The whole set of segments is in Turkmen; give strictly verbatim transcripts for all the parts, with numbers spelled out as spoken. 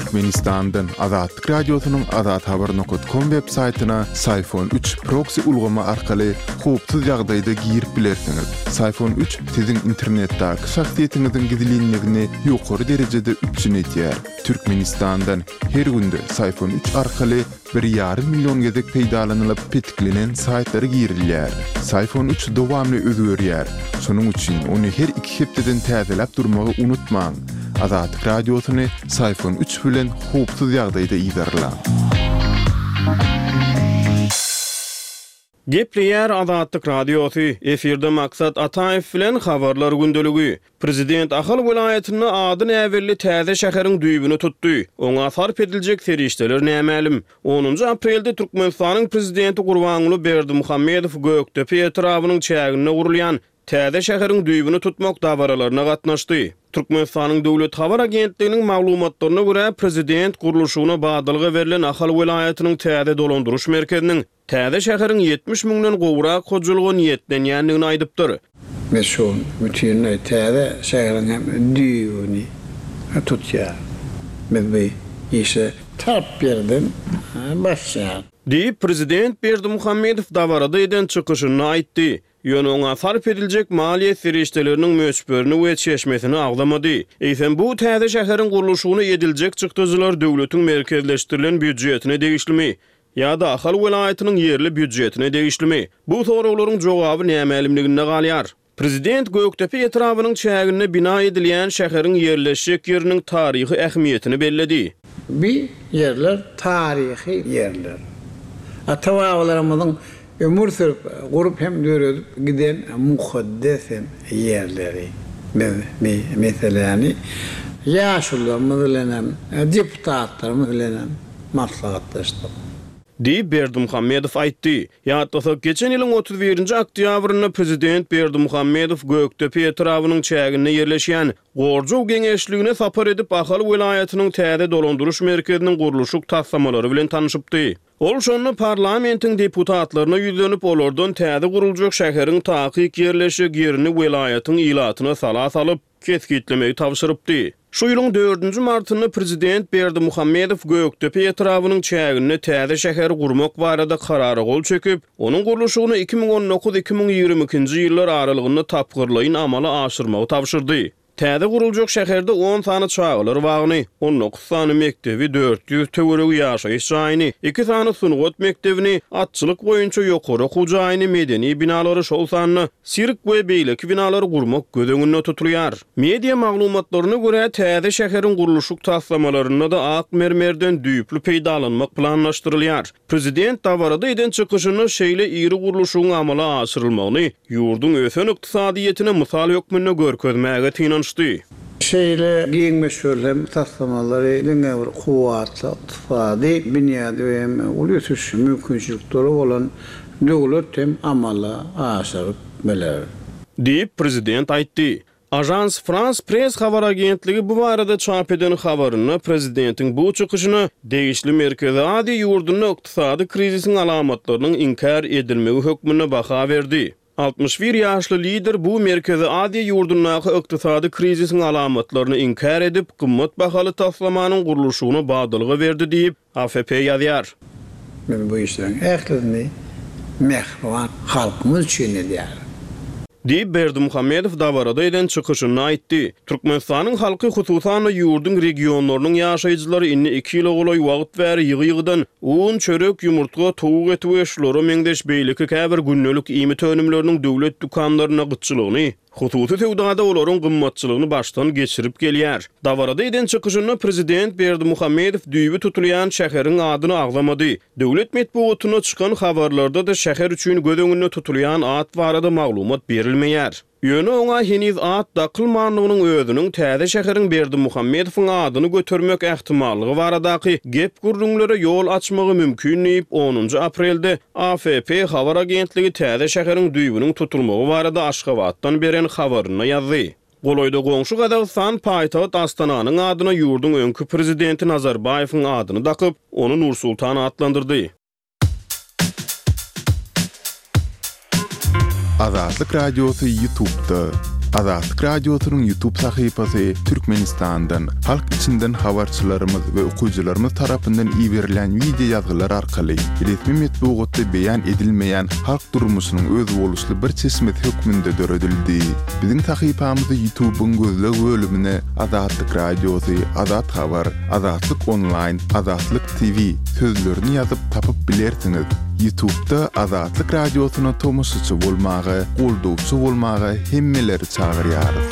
Türkmenistan'dan Azatlyk Radiosynyň azat habar nokta com web saytyna Sayfon üç proxy ulgama arkaly howpsuz ýagdaýda girip bilersiňiz. Sayfon üç siziň internetdäki şahsiýetiňiziň gizliligini ýokary derejede üçin etýär. Türkmenistan'dan her günde Sayfon üç arkaly bir ýarym million gezek peýdalanylyp petiklenen saytlary girilýär. Sayfon üç dowamly özgörýär. Şonuň üçin ony her iki hepdeden täzeläp durmagy unutmaň. Azatlyk Radiosyny Sayfon üç bilen howpsuz ýagdaýda ýygarlaň. Gepleýär Azatlyk Radiosy. Eferde maksat Ataýew bilen habarlar gündeligi. Prezident Ahal welaýatyny adyn äwelli täze şäheriň düýbüni tutdy. Oňa sarp ediljek serişdeler nämälim? onuncu aprelde Türkmenistanyň prezidenti Gurbanguly Berdimuhammedow Göktepe etrawynyň çägine gurulýan täze şäheriň düýbüni tutmak dawralaryna gatnaşdy. Türkmenistanyň döwlet habar agentliginiň maglumatlaryna görä prezident guruluşyna badylyga berilen Ahal welaýatynyň täze dolandyryş merkeziniň täze şäheriň yetmiş müňden gowrak hojulugy niýetlenýändigini aýdypdyr. Meşhur bütün täze şäheriň hem düýbüni tutýar. Medbe ýeşe tarp berdim başlaýar. Diýip prezident Berdimuhammedow dawarada eden çykyşyny aýtdy. Ýöne oňa sarp ediljek maliýe serişdeleriniň möçberini we çeşmesini aglamady. Eýsem bu täze şäheriň guruluşyny ediljek çykdyjylar döwletiň merkezleşdirilen büdjetine degişlimi ýa-da Ahal welaýatynyň ýerli büdjetine degişlimi? Bu soraklaryň jogaby nämälimliginde galýar. Prezident Göktepe etrawynyň çägine bina edilýän şäheriň ýerleşik ýeriniň taryhy ähmiýetini belledi. Bir yerler tarihi yerler. Atawalarymyzyň ömür sürüp gurup hem döredip giden muhaddesen yerleri. Mesela yaşlılarımız bilen, deputatlarımız bilen maslahatlaşdyk. Diýip Berdimuhammedow aýtdy. Ýa-da geçen ýylyň otuz birinji oktýabryna prezident Berdimuhammedow Göktepe etrawynyň çägine ýerleşýän Gorjow geňeşligine sapar edip Ahal welaýatynyň täze dolandyryş merkeziniň guruluşy taslamalary bilen tanyşypdy. Ol şonu parlamentiň deputatlaryna ýüzlenip olardan täze guruljak şäheriň takyk ýerleşik ýerini welaýatyň ilatyna sala salyp keskitlemeyi tapşyrypdy. Şu ýylyň dördünji martyny prezident Berdimuhammedow Göktepe etrawynyň çägine täze şäher gurmak barada karary gol çöküp, onuň guruluşyny iki miň on dokuz iki miň ýigri ikinji ýyllar aralygynda tapgyrlaýyn amala aşyrmagy tapşyrdy. Täze guruljak şäherde on sany çağlar bagyny, on dokuz sany mektebi, dört ýüz töweregi ýaşaýyş jaýyny, iki sany sungat mektebini, atçylyk boýunça ýokary hujaýyny, medeni binalary şol sanyny, sirk we beýleki binalary gurmak gödeňinde tutulýar. Media maglumatlaryna görä täze şäheriň guruluşy taslamalaryna da ak mermerden düýüplü peýdalanmak planlaşdyrylýar. Prezident dawarada eden çykyşyny şeýle iri guruluşyň amala aşyrylmagyny, ýurdun ösen ykdysadyýetine mysal hökmünde görkezmäge tinanşdy. Şeyle giýinmeşörlem taslamaları ýene bir kuwatly tifady binýady we ulýsy mümkinçilikleri bolan döwlet hem amala aşyryp beler. Diýip prezident aýtdy. Ajans France Press habar agentligi bu barada çap eden habaryny prezidentiň bu çykyşyny degişli merkezi ady ýurdunyň ykdysady krizisiň alamatlarynyň inkar edilmegi hökmüne baha berdi. altmış bir ýaşly lider bu merkezi ady ýurdunyň ykdysady krizisiň alamatlaryny inkar edip gymmat bahaly taslamanyň guruluşyny badylyga berdi diýip A F P ýazýar. Men bu işlerin ählini mehruan halkymyz üçin edýär. Diýip Berdimuhammedow dawarada eden çykyşyny aýtdy. Türkmenistanyň halky hususan ýurdun regionlarynyň ýaşaýjylary inni iki ýyl golaý wagt bäri ýygy-ýygydan un, çörek, ýumurtga, towuk eti we şolary meňdeş beýleki käbir günnelik iýmit önümleriniň döwlet dukanlaryna gytçylygyny, hususy sewdada olaryň gymmatçylygyny başdan geçirip gelýär. Dawarada eden çykyşyny prezident Berdimuhammedow düýbi tutulýan şäheriň adyny aglamady. Döwlet medeniýetine çykan habarlarda da şäher üçin gödeňinde tutulýan ad barada maglumat berilmeýär. Ýöne oňa heniz ad daqylmanlygynyň özüniň täze şäheriň Berdimuhammedowyň adyny götürmek ähtimallygy baradaky gep gurrunlara ýol açmagy mümkin diýip onuncu aprelde A F P habar agentligi täze şäheriň düýbüniň tutulmagy barada Aşgabatdan beren habaryny ýazdy. Goloýda goňşy Gazagystan paýtagy Astananyň adyna ýurdun öňkü prezidenti Nazarbayewiň adyny dakyp, onu Nursultan adlandyrdy. Azatlyk Radiosu YouTube'da Azatlyk Radiosynyň YouTube sahypasy Türkmenistandan, halk içinden habarçylarymyz we okuyjylarymyz tarapyndan iberilen video ýazgylar arkaly resmi metbuatda beýan edilmeýän halk durmuşynyň öz boluşly bir çeşmet hökmünde döredildi. Biziň sahypamyzda YouTube'un gözleg bölümine Azatlyk Radiosy, Azat Habar, Azatlyk Online, Azatlyk T V sözlerini ýazyp tapyp bilersiňiz. YouTube'da Azatlyk Radiosyna tomoşaçy bolmagy, goldowçy bolmagy hemmeleri çagyrýarys.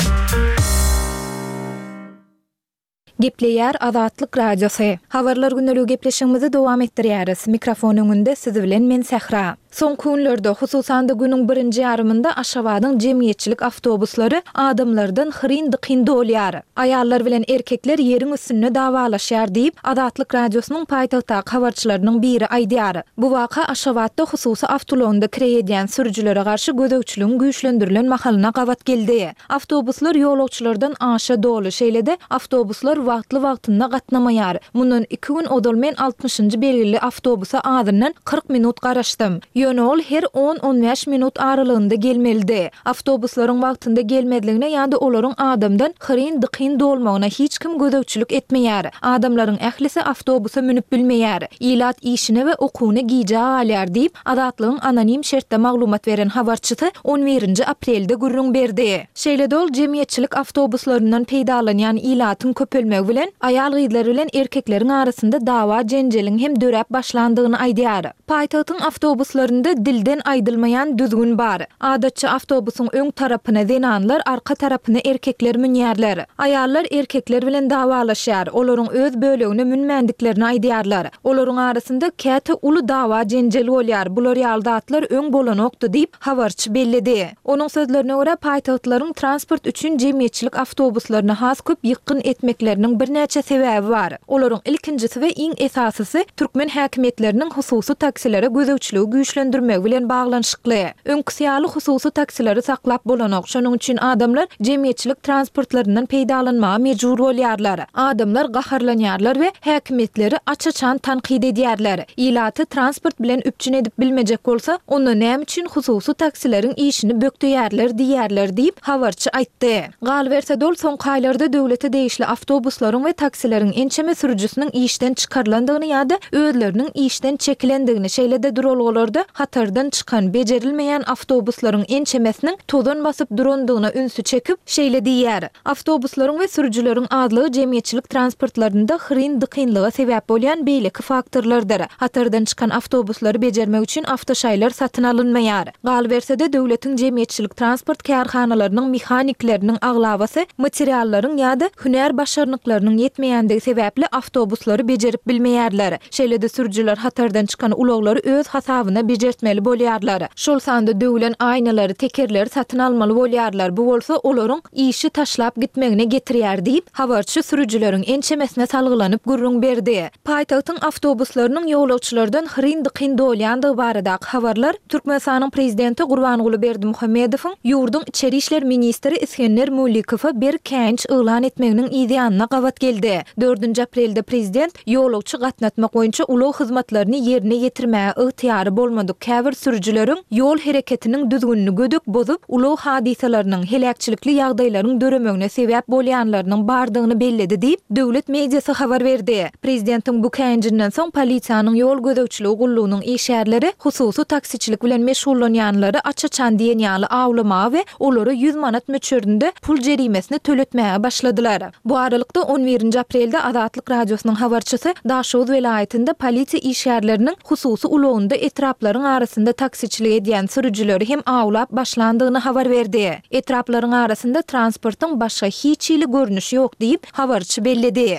Gepleýär Azatlyk Radiosy. Habarlar günlük gepleşigimizi dowam etdirýäris. Mikrofon öňünde siz bilen men Sehra. Son günlerde, hususan da günüň birinji ýarymynda Aşgabatyň jemgyýetçilik awtobuslary adamlardan hyrin-dykin dolýar. Aýallar bilen erkekler ýeriň üstünde dawalaşýar diýip Azatlyk Radiosynyň paýtagta habarçylarynyň biri aýdýar. Bu waka Aşgabatda hususy awtolonda kirýän sürüjilere garşy gödekçiligiň güýçlendirilen mahalyna gabat geldi. Awtobuslar ýolagçylardan aşa dolu şeýlede awtobuslar wagtly wagtynda gatnamaýar. Mundan iki gün odal men altymyşynjy belgili awtobusa adından kırk minut garaşdym. Ýönol her on on beş minut aralygynda gelmeldi. Awtobuslaryň wagtynda gelmediligine ýa-da olaryň adamdan hyrin-dykin dolmagyna hiç kim gödekçilik etmeýär. Adamlaryň ählisi awtobusa minip bilmeýär. Ilat işine we okuwyny giýje alýar diýip Azatlygyň anonim şertde maglumat beren habarçysy on birinji aprelde gürrüň berdi. Şeýle ol jemgyýetçilik awtobuslarynyň peýdalanýan ilatyň köpelmegi bilen aýal gyzlar bilen erkekleriň arasynda dawa jenjeliň hem döräp başlandygyny aýdýar. Paýtagtyň awtobuslarynda dilden aýdylmaýan düzgün bar. Adatça awtobusyň öň tarapyna zenanlar, arka tarapyna erkekler minýärler. Aýallar erkekler bilen dawalaşýar. Olaryň öz bölegine minmändiklaryny aýdýarlar. Olaryň arasynda käte uly dawa jenjeli bolýar. Bular ýaldatlar öň bolanokdy diýip habarçy bellidi. Onuň sözlerine görä paýtagtlaryň transport üçin jemgyýetçilik awtobuslaryna has köp ýykyn etmekleriniň bir näçe sebäbi bar. Olaryň ilkinjisi we iň esasysy türkmen häkimetleriniň hususy taksilere gözegçiligi güýçlendirmek bilen baglanyşykly. Öňküsýaly hususy taksileri saklap bolanok. Şonuň üçin adamlar jemgyýetçilik transportlarynyň peýdalanmagy mejbur bolýarlar. Adamlar gaharlanýarlar we häkimetleri açaçan tanqid edýärler. Ilaty transport bilen üpçün edip bilmejek bolsa, onda näme üçin hususy taksileriň işini bökdüýärler diýärler diýip habarçy aýtdy. Gal berse dol soň aýlarda döwlete değişli awtobuslaryň we taksileriň ençeme sürüjüsiniň işden çykarlandygyny ýa-da özleriniň işden çekilendigini şeýlede duralgylarda hatardan çykan bejerilmeýän awtobuslaryň ençemesiniň tozan basyp durandygyna ünsü çekip şeýle diýär. Awtobuslaryň we sürüjileriň azlygy jemgyýetçilik transportlarynda hyrin-dykynlyga sebäp bolýan beýleki faktorlardyr. Hatardan çykan awtobuslary bejermek üçin awtoşaýlar satyn alynmaýar. Gal berse de döwletiň jemgyýetçilik transport kärhanalarynyň mehanikleriniň aglabasy materiallaryň ýa-da hüner başarnyklarynyň yetmeýändigi sebäpli awtobuslary bejerip bilmeýärler. Şeýlede sürüjiler hatardan çykan ulaglary öz hasabyna bejertmeli bolýarlar. Şol sanda döwlen aýnalary, tekerleri satyn almaly bolýarlar. Bu bolsa olaryň işi taşlap gitmegine getirýär diýip habarçy sürüjileriň ençemesine salgylanyp gürrüň berdi. Paýtagtyň awtobuslarynyň ýolagçylardan hyrin-dykyn dolýandygy barada habarlar Türkmenistanyň prezidenti Gurbanguly Berdimuhammedowyň ýurdun içeri işler ministri İskender Mulikowa bir kenç ýylan etmeginiň ideýanyna gabat geldi. dördünji aprelde prezident ýolagçy gatnatmak boýunça ulug hyzmatlaryny ýerine ýetirmäge ygtyýary bolmadyk käbir sürüjileriň ýol hereketiniň düzgünlüğini gödük bozup ulug hadisalarynyň helakçylikli ýagdaýlaryň döremegine sebäp bolýanlarynyň bardygyny belledi diýip döwlet mediýasy habar berdi. Prezidentiň bu kenjinden soň polisiýanyň ýol gödekçiligi gullugynyň işgärleri hususy taksiçilik bilen meşgullanýanlary açaçan diýen ýaly awlama we olary yüz manat möçüründe pul jerimesini töletmäge başladylar. Bu aralykda on birinji aprelde Azatlyk Radiosynyň habarçysy Daşoz welaýetinde polisiýa işgärleriniň hususy ulugynda etraplaryň arasynda taksiçilik edýän sürüjileri hem awlap başlandygyny habar berdi. Etraplaryň arasynda transportyň başga hiç ýyly görnüşi ýok diýip habarçy belledi.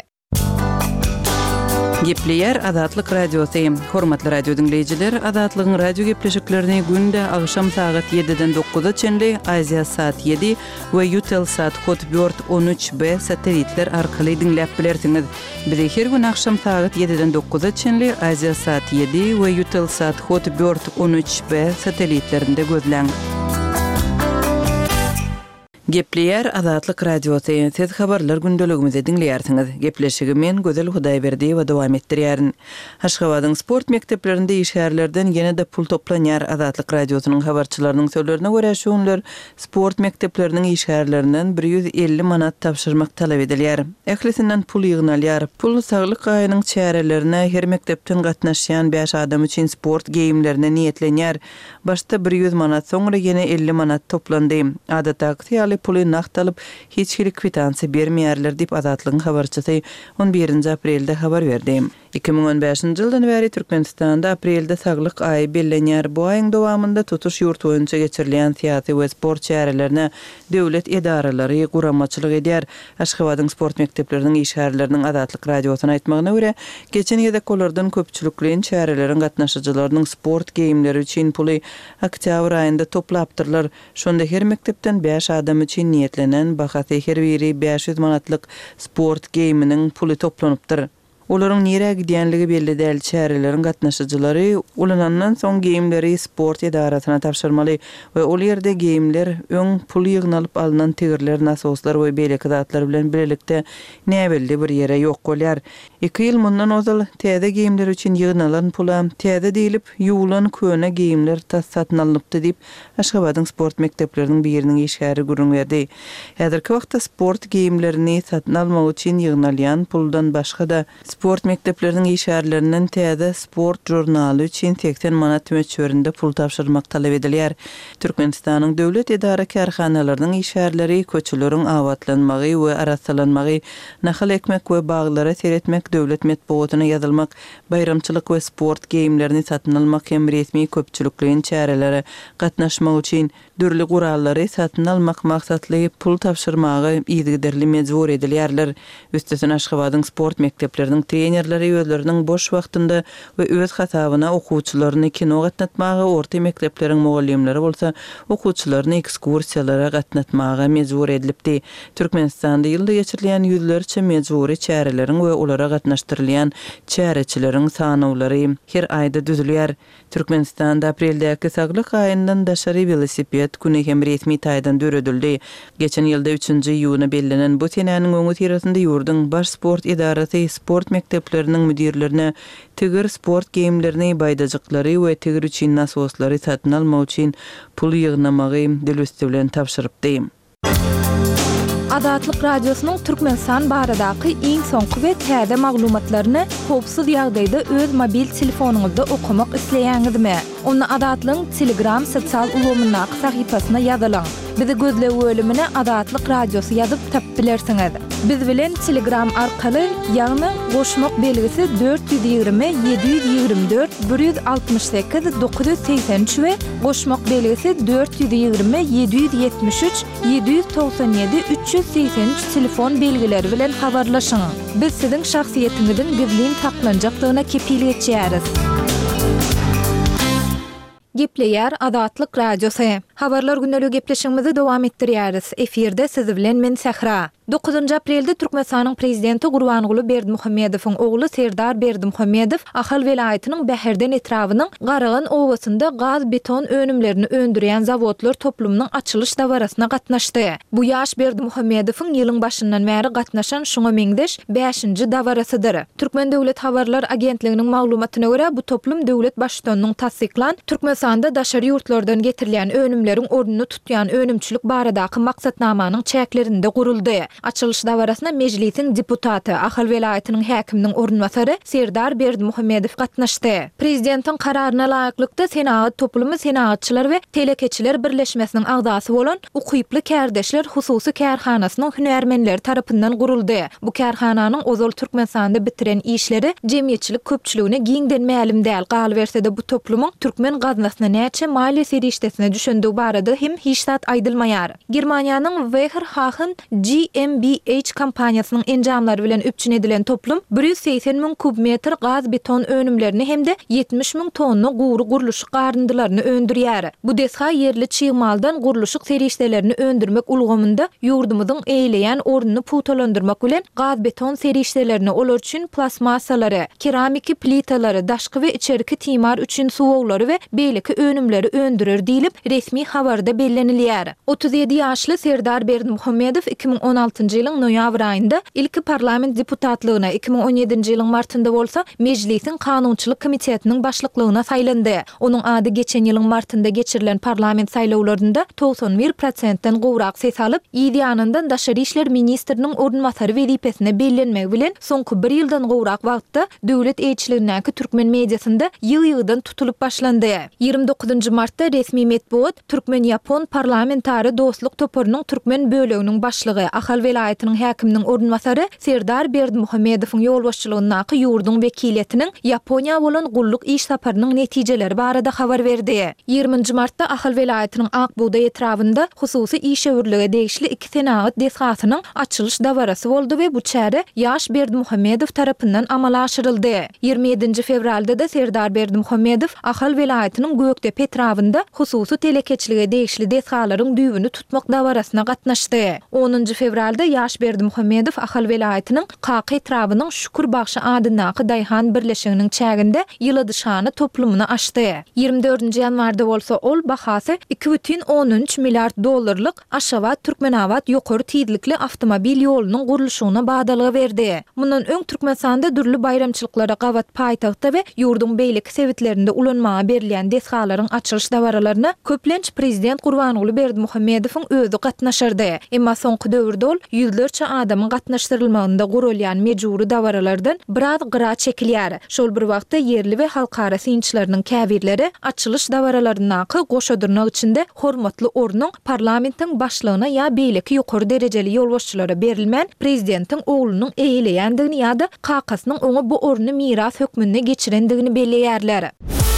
Gepleýär Azatlyk Radiosy. Hormatly radio dinleýijiler, Azatlygyň radio gepleşiklerini günde agşam saat ýediden dokuza çenli Aziya saat ýedi we Eutelsat Hotbird on üç B satelitler arkaly dinläp bilersiňiz. Bizi her gün agşam saat ýediden dokuza çenli Aziya saat ýedi we Eutelsat Hotbird on üç B satelitlerinde gözläň. Gepleýär Azatlyk radiosu ýa-da habarlar gündeligimizi dinleýärsiňiz. Gepleşigi men Gözel Hudaýberdi we dowam etdirýärin. Aşgabatyň sport mekdeplerinde işgärlerden ýene-de pul toplanýar. Azatlyk radiosynyň habarçylarynyň söýlerine görä şunlar sport mekdepleriniň işgärlerinden bir yüz elli manat tapşyrmak talap edilýär. Ählisinden pul ýygnalýar. Pul saglyk gaýanyň çärelerine her mekdepden gatnaşýan beş adam üçin sport geýimlerine niýetlenýär. Başta bir yüz manat, soňra ýene elli manat toplandy. Adatda pulu naqtalıp hiç kili kvitansi bermeýärler dip Azatlygyň habarçysy on birinji aprelde habar berdi. iki bin on beşinji ýyldan bäri Türkmenistanda aprelde saglyk aýy bellenýär. Bu aýyň dowamında tutuş ýurt boýunça geçirilýän tiýatry we sport çärelerine döwlet edaralary guramaçylyk edýär. Aşgabatyň sport mekdepleriniň işgärleriniň Azatlyk radiosyna aýtmagyna görä, geçen ýylda kolardan köpçülikliň çäreleriň gatnaşyjylarynyň sport geýimleri üçin puly oktýabr aýynda toplapdyrlar. Şonda her mekdepden beş adam üçin niýetlenen bahasy her biri beş yüz manatlyk sport geýiminiň puly toplanypdyr. Olaryň nire gidýänligi belli däl. Çäreleriň gatnaşyjylary ulanandan soň geýimleri sport edarasyna tapşyrmaly we ol ýerde geýimler öň pul ýygnalyp alynan tigirler, nasoslar we beýleki zatlar bilen birlikde näbelli bir ýere ýok bolýar. iki ýyl mundan ozal täze geýimler üçin ýygnalan pula täze diýilip ýuwulan köne geýimler tas satyn alınıpdy diýip Aşgabatyň sport mekdepleriniň biriniň işgäri gurrun berdi. Häzirki wagtda sport geýimlerini satyn almak üçin ýygnalýan puldan başga da sport mekdepleriniň işgärlerinden täze sport jurnaly üçin seksen manat möçberinde pul tapşyrmak talap edilýär. Türkmenistanyň döwlet edara karhanalarynyň işgärleri köçüleriň awatlanmagy we araslanmagy, nahal ekmek we baglara seretmek, döwlet medeniýetyne ýazylmak, bayramçylyk we sport geýimlerini satyn almak hem resmi köpçülikliň çäreleri gatnaşmak üçin dürli gurallary satyn almak maksatly pul tapşyrmagy ýygyderli mejbur edilýärler. Üstesine Aşgabatyň sport mekdepleriniň trenerleri özleriniň boş wagtynda we öz hasabyna okuwçylaryny kino gatnatmagy, orta mekdepleriň mugallimleri bolsa okuwçylaryny ekskursiýalara gatnatmagy mejbur edilipdi. Türkmenistanda ýylda geçirilýän ýüzlerçe mejburi çäreleriň we olara gatnaşdyrylýan çäreçileriň sanawlary her aýda düzülýär. Türkmenistanda apreldäki saglyk aýyndan daşary velosiped güni hem resmi taýdan döredildi. Geçen ýylda üçünji ýuwna bellenen bu tenäniň öňü tirasynda ýurduň baş sport edarasy sport mekdepleriniň müdirlerine tigir sport geýimlerini baýdajyklary we tigir üçin nasoslary satyn almak üçin pul ýygnamagy dilüsti bilen tapşyrypdy. Azatlyk radiosynyň Türkmenistan baradaky iň soňky we täze maglumatlaryny howpsuz ýagdaýda öz mobil telefonuňyzda okumak isleýäňizmi? Onu Azatlygyň Telegram sosial ulgamynyň sahypasyna ýazylaň. Bizi gözle bölümine Azatlyk radiosu ýazyp tapyp bilersiňiz. Biz bilen Telegram arkaly ýagny goşmak belgisi dört yüz ýygrimi ýedi yüz ýygrimi dört bir yüz altymyş sekiz dokuz yüz seksen üç we goşmak belgisi dört yüz ýygrimi ýedi yüz ýetmiş üç ýedi yüz toksan ýedi üç yüz seksen üç telefon belgileri bilen habarlaşyň. Biz siziň şahsiýetiňizin gizlin saklanjakdygyna kepillik etýäris. Gepleýär Azatlyk radiosu. Habarlar gündelik gepleşigimizi dowam etdirýäris. Efirde siz bilen men Sahra. dokuzunji aprelde Türkmenistanyň prezidenti Gurbanguly Berdimuhammedowyň ogly Serdar Berdimuhammedow Ahal welaýatynyň Bäherden etrawynyň Garagan owasynda gaz beton önümlerini öndürýän zawodlar toplumynyň açylyş dawarasyna gatnaşdy. Bu ýaş Berdimuhammedowyň ýylyň başyndan bäri gatnaşan şoňa meňdeş beşinji dawarasydyr. Türkmen Döwlet Habarlar Agentliginiň maglumatyna görä bu toplum döwlet başçylygynyň tasdiklan Türkmenistanda daşary ýurtlardan getirilýän önümleriň orduny tutýan önümçilik baradaky maksatnamanyň çäklerinde guruldy. Açylyş dawarasyna mejlisiň deputaty Ahal welaýatynyň häkiminiň ornwasary Serdar Berdimuhammedow gatnaşdy. Prezidentiň kararyna laýyklykda Senat toplumy senatçylar we telekeçiler birleşmesiniň agdasy bolan Ukyply kärdeşler hususy kärhanasynyň hünärmenleri tarapyndan guruldy. Bu kärhananyň ozal Türkmenistanda bitiren işleri jemgyýetçilik köpçüligine giňden mälim däl. Galy bersede bu toplumyň türkmen gaznasyna näçe maliýe serişdesine düşendiği barada hem hiç zat aýdylmaýar. Germaniýanyň Wehrhachen G M B H kampaniýasynyň enjamlary bilen üpçün edilen toplum bir yüz seksen miň kubmetr gaz beton önümlerini hemde yetmiş miň tonna guru guruluşyk garyndylaryny öndürýär. Bu desha yerli çyýmaldan guruluşyk serişdelerini öndürmek ulgamynda ýurdumyzyň eýleýän orduny putalandyrmak bilen gaz beton serişdelerini olar üçin plasmasalary, keramiki plitalary, daşky we içeriki timar üçin suwuglary we beýleki önümleri öndürür diýilip resmi habarda bellenilýär. otuz ýedi ýaşly Serdar Berdimuhammedow iki min on altyncy ýylyň noýabr aýynda ilki parlament deputatlygyna, iki min on ýedinji ýylyň martynda bolsa Mejlisiň Kanunçylyk komitetiniň başlyklygyna saýlandy. Onuň ady geçen ýylyň martynda geçirilen parlament saýlawlarynda doksan bir prosentden gowrak ses alyp, ýanyndan Daşary işler ministriniň ornmasary wezipesine bellenmegi bilen soňky bir ýyldan gowrak wagtda döwlet elçiligindäki türkmen mediasynda ýygy-ýygydan tutulup başlandy. ýygrimi dokuzunçy martda resmi medbuat Türkmen-Ýapon parlamentary dostluk topurynyň türkmen böleginiň başlygy Ahal welaýatynyň häkiminiň ornmasary Serdar Berdimuhammedowyň ýolbaşçylygyndaky ýurdun wekiliýetiniň Ýaponiýa bolan gulluk iş saparynyň netijeleri barada habar berdi. ýygrimiňji martda Ahal welaýatynyň Akbuğda etrafynda hususy iş öwürlige degişli iki senat desgasynyň açylyş dawarasy boldy we bu çäre ýaş Berdimuhammedow tarapyndan amala aşyryldy. ýygrimi ýedinji fevralda da Serdar Berdimuhammedow Ahal welaýatynyň Gökdepe etrafynda hususy telekeçilige degişli desgalaryň düýbüni tutmak dawarasyna gatnaşdy. onunçy fevralda ýaş Berdimuhammedow Ahal welaýatynyň Kaka etrafynyň Şükür bagşy adyndaky Daýhan birleşiginiň çäginde ýyly dyşany toplumyny açdy. ýygrimi dördünçi ýanwarda bolsa ol bahasy iki butun on üç milliard dollarlyk Aşgabat Türkmenabat ýokary tiýdlikli awtomobil ýolunyň gurulşyna badalygy berdi. Mundan öň Türkmenistanda dürli bayramçylyklara gabat paýtagtda we ýurdun beýleki sebitlerinde ulanmaga berilýän desgalaryň açylyş dawaralaryna köplenç prezident Gurbanuly Berdimuhammedowyň özü gatnaşyrdy. Emma soňky döwürde ol ýüzlerçe adamyň gatnaşdyrylmagynda gurulýan mejburi dawaralardan biraz gyra çekilýär. Şol bir wagtda yerli we halkara synçylarynyň käbirleri açylyş dawaralaryna goşadyrnak içinde hormatly ornuň parlamentiň başlygyna ýa beýleki ýokary derejeli ýolbaşçylara berilmän prezidentiň oglunyň eýleýändigini ýa-da kakasynyň oňa bu orny miras hökmüne geçirendigini belleýärler.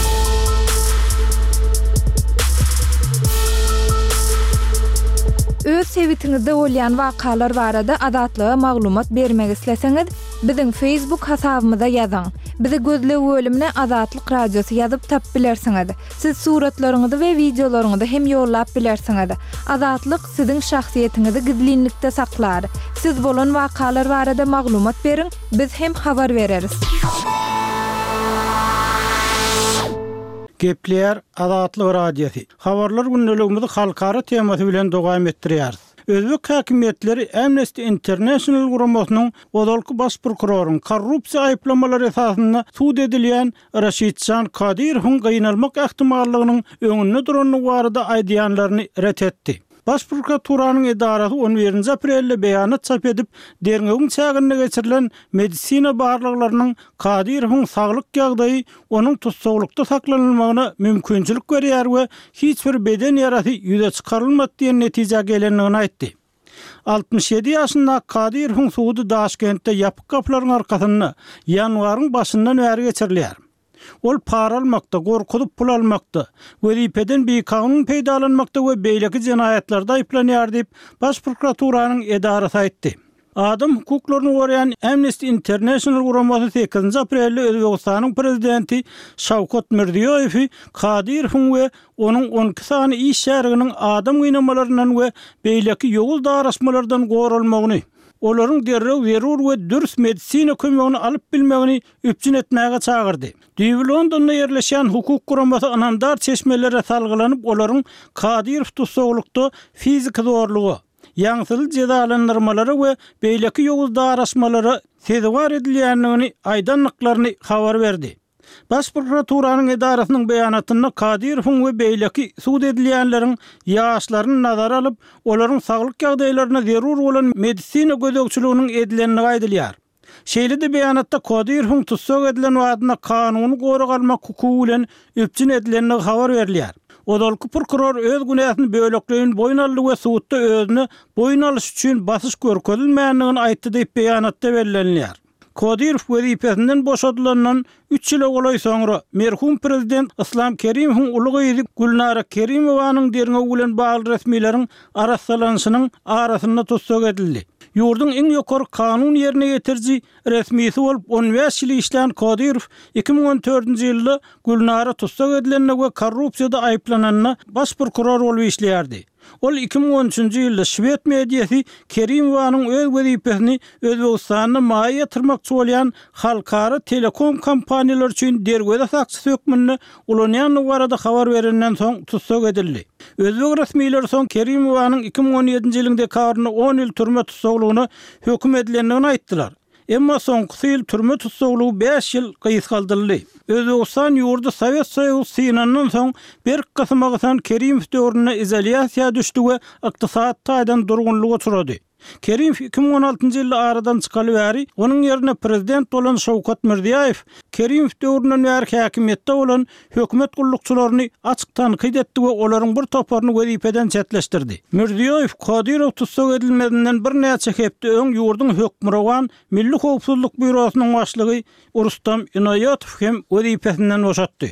Öz sebitiňizde bolýan wakalar barada adatlyga maglumat bermek isleseňiz, biziň Facebook hasabymyza ýazyň. Bizi gözlep bölümine Azatlyk Radiosu ýazyp tap bilersiňiz. Siz suratlaryňyzy we videolaryňyzy hem ýollap bilersiňiz. Azatlyk siziň şahsiýetiňizi gizlinlikde saklar. Siz bolan wakalar barada maglumat beriň, biz hem habar bereriz. Gepler Azatlyk Radiosu. Habarlar günneligimizi halkara temasy bilen dowam etdirýär. Özbek häkimetleri Amnesty International guramasynyň Odolky baş prokuroryň korrupsiýa aýplamalary esasynda suud edilýän Raşidjan Kadyrowyň gynalmak ähtimallygynyň öňünde duranyň barada aýdýanlaryny ret etdi. Baş prokuraturasynyň edarasy on birinji aprelde beýanat çap edip, derňegiň çägine geçirilen medisina barlyklarynyň Kadyrowyň saglyk ýagdaýy onuň tutsaglykda saklanylmagyna mümkinçilik berýär we hiç bir beden ýarasy ýüze çykarylmady diýen netije gelendigini aýtdy. altmış ýedi ýaşynda Kadyrowyň suudy Daşkentde ýapyk gaplaryň arkasynda ýanwaryň başyndan bäri geçirilýär. Ol para almakda, gorkudup pul almakda, wezipeden bir kanun peýdalanmakda we beýleki jenaýatlarda aýplanýar diýip Baş prokuraturasynyň edarasy aýtdy. Adam hukuklaryny goraýan Amnesty International guramasy sekizinji aprelde Özbegistanyň prezidenti Şawkat Mirziýowy Kadyrowyň we onuň on iki sany iş şäheriniň adam gynamalaryndan we beýleki ýogul daraşmalardan goralmagyny, olaryň derrew zerur we dürüst medisina kömegini alyp bilmegini üpçün etmäge çagyrdy. Düýbi Londonda ýerleşen hukuk guramasy anandar çeşmelere salgylanyp olaryň Kadyrow tutsaglykda fizik zorlugy, ýaňsyl cezalandyrmalary we beýleki ýogul daraşmalary sezewar edilýändigini aýdanlyklaryny habar berdi. Baş prokuraturasynyň edarasynyň beýanatyna Kadyrowyň we beýleki suud edilýänleriň ýaşlaryny nazara alyp, olaryň saglyk ýagdaýlaryna zerur bolan medisina gözegçiliginiň edilendigi aýdylýar. Şeýle de beýanatda Kadyrowyň tutsak edilen wadyna kanuny gorak almak hukuky bilen üpçün edilendigi habar berilýär. Odolky prokuror öz günäsini bölekleýin boyun aldy we suudda özüni boyun alyş üçin basyş görkezilmänligini aýtdy diýip beýanatda bellenilýär. Kadyrow wezipesinden boşadylandan üç ýyl golay soňra merhum prezident Islom Kerimowyň uly Gulnara Kerimowanyň derňegi bilen bagly resmiýetiň arassalanyşynyň arasynda tutsak edildi. Ýurdun iň ýokary kanun ýerine ýetirji resmisi bolup on beş ýyl işlän Kadyrow iki min on dördünçi ýylda Gulnara tutsak edilende we korrupsiýada aýplananyna baş prokuror bolup işleýärdi. Ol iki bin on üçünji ýylda Şwed mediýasy Kerimowanyň öz wezipesini Özbegistanyna maý ýatyrmakçy bolýan halkara telekom kompaniýalar üçin dergede saksy sökmünni ulanýan barada habar berenden soň tutsak edildi. Özbek resmiýetleri soň Kerimowanyň iki bin on ýedinji ýylyň dekabrynda on ýyl türme tutsaklygyny hökm edilendigini aýtdylar. Emma soňky ýyl türme tutsaklygy beş ýyl gysy kaldyryldy. Özbegistan ýurdu Sowet Soýuzy synandan soň bir kysymygysan Kerimow döwrüne izolasiýa düşdi we ykdysat taýdan durgunlyga uçrady. Kerimow iki bin on altynjy ýylda aradan çykaly bäri onuň ýerine prezident bolan Şowkat Mirziýaýew Kerimow döwründen bäri häkimetde bolan hökümet gullukçylaryny açyk tanqid etdi we olaryň bir toparyny wezipeden çetleşdirdi. Mirziýaýew Kadyrow tutsak edilmedinden bir näçe hepde öň ýurduň hökmürawan Milli Howpsuzlyk Bürosynyň başlygy Rustam Inoýatow hem wezipesinden boşatdy.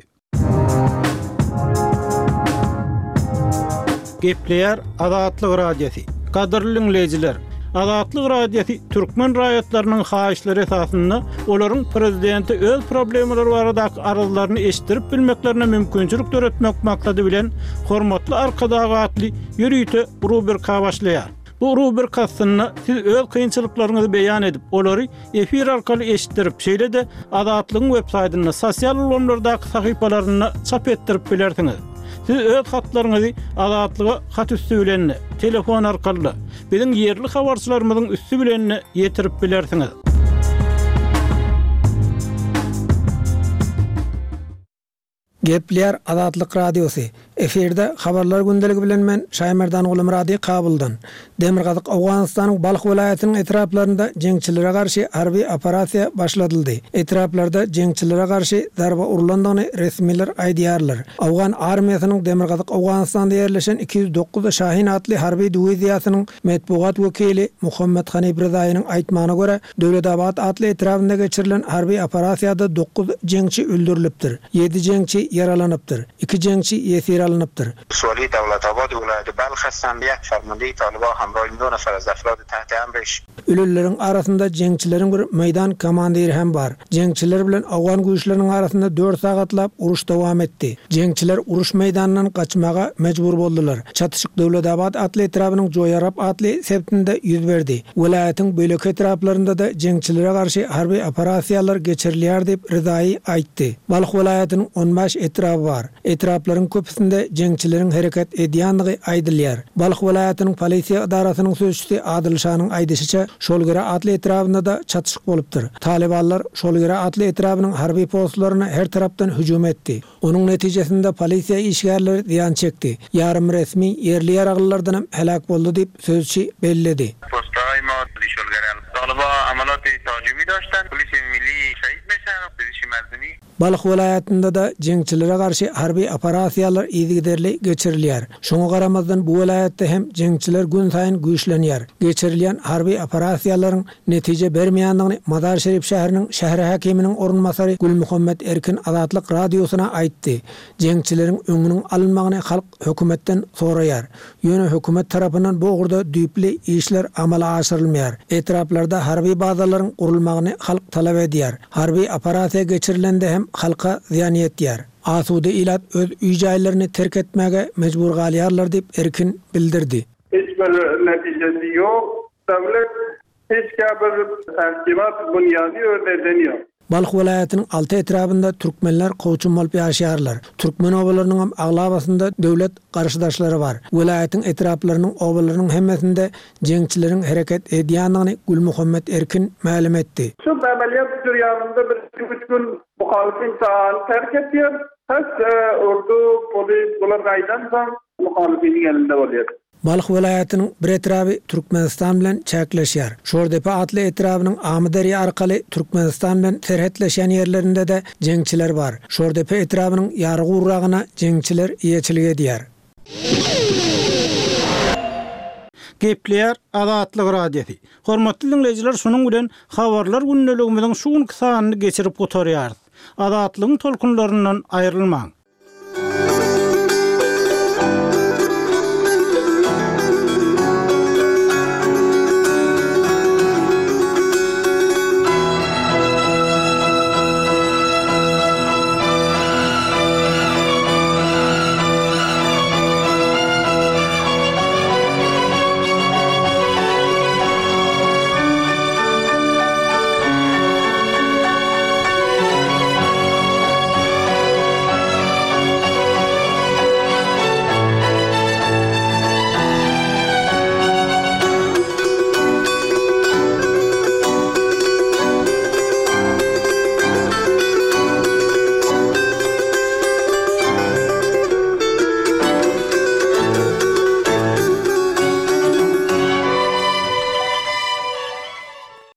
Gepleýär Azatlyk Radiosi. Kadrly dinleyijiler, Azatlyk Radiosi türkmen raýatlarynyň haýyşlary esasynda olaryň prezidenti öz problemleri baradaky arzularyny eşdirip bilmeklerine mümkinçilik töretmek maksady bilen hormatly arkadagatly ýürüýte rubrika başlaýar. Bu rubrikasyny siz öz kynçylyklaryňyzy beýan edip, olary efir arkaly eşitdirip, şeýle de Azatlygyň web saýtyna, sosial ulanlardaky sahypalaryna çap etdirip bilersiňiz. Siz öz hatlaryňyzy Azatlyga hat üstü bilen, telefon arkaly, biziň ýerli habarçylarymyzyň üstü bilen ýetirip bilersiňiz. Gepleýär Azatlyk Radiosi. Eferde habarlar gündeligi bilen men Şaýmerdan Gulumrady kabuldan. Demirgazyk Awganystanyň Balyk welaýatynyň etraplarynda jeňçilere garşy harby operasiýa başladyldy. Etraplarda jeňçilere garşy darba urulandygyny resmiler aýdýarlar. Awgan armiýasynyň Demirgazyk Awganystanda ýerleşen iki yüz dokuz Şahin atly harby diwiziýasynyň medpugat wekili Muhammed Hanip Rızaýynyň aýtmagyna görä, Döwletabad atly etrapynda geçirilen harby operasiýada dokuz jeňçi öldürilipdir. ýedi jeňçi yaralanypdyr. iki jeňçi ýesir alınıptır. Suali Döwletabad vilayeti Balkh hassanda farmandy Taliban hamrohy on nafar az afrad tahta emriş. Ölülerin arasında jeňçileriň bir meýdan komandiri hem bar. Jeňçiler bilen Awgan güýçleriniň arasında dört sagatlap uruş dowam etdi. Jeňçiler uruş meýdanyndan kaçmaga mejbur boldular. Çatışyk Döwletabad atly etrapynyň Joýarap atly septinde ýüz berdi. Welaýatyň bölek etraplarynda da jeňçilere garşy harby operasiýalar geçirilýär diýip Rızaý aýtdy. Balyk welaýatynyň on beş etrapy bar. Etraplaryň köpüsinde jeňçileriň hereket edýänligi aýdylýar. Balyk welaýatynyň polisiýa idarasynyň sözçüsi Adil Şanyň aýdysyça, şol göre atly etrapynda da çatışyk bolupdyr. Talibanlar şol göre atly etrapynyň harby postlaryna her tarapdan hüjum etdi. Onuň netijesinde polisiýa işgärleri ziýan çekdi. Yarım resmi ýerli ýaraglylardan hem helak boldy diýip sözçü belledi. Postay modly şol göre Taliban amalaty tajimi daştan polis milli şahit meşan polis merdini. Balyk welaýatynda da jeňçilere garşy harby operasiýalar ýygyderli geçirilýär. Şoňa garamazdan bu welaýatda hem jeňçiler gün saýyn güýçlenýär. Geçirilýän harby operasiýalaryň netije bermeýändigini Madar Şerif şäheriniň şäher hakiminiň orunmasary Gülmuhammed Erkin Azatlyk Radiosyna aýtdy. Jeňçileriň öňüniň alynmagyny halk hökümetden soraýar. Ýöne hökümet tarapyndan bu ugurda düýpli işler amala aşyrylmaýar. Etraplarda harby bazalaryň gurulmagyny halk talap edýär. Harby operasiýa geçirilende hem halka ziyan etýär. Asude ilat öz üýjaýlaryny terk etmäge mejbur galýarlar diýip Erkin bildirdi. Hiçbir netijesi yok. Devlet hiç bir tertibat bunyadi ödeniyor. Balyk welaýatynyň alty etrapynda türkmenler goýçun bolup ýaşaýarlar. Türkmen obalarynyň hem aglabasynda döwlet garşydaşlary bar. Welaýatyň etraplarynyň obalarynyň hemmesinde jeňçileriň hereket edýändigini Gülmuhammed Erkin ma'lum etdi. Şu ameliyat jurýanynda bir üç gün muhalifin sahany terk etýär. Häs ordu, polis bular gaýdan soň muhalifiniň elinde bolýar. Balyk welaýatynyň bir etrapy Türkmenistan bilen çäkleşýär. Şordepe atly etrapynyň Amydary arkaly Türkmenistan bilen terhetleşen ýerlerinde de jeňçiler bar. Şordepe etrapynyň ýargy urragyna jeňçiler ýeçilik edýär. Gepleýär Azatlyk Radiosi. Hormatly dinleyijiler, şonuň bilen habarlar gündeligimiziň şu gün kysanyny geçirip gotarýarys. Azatlygyň tolkunlaryndan aýrylmaň.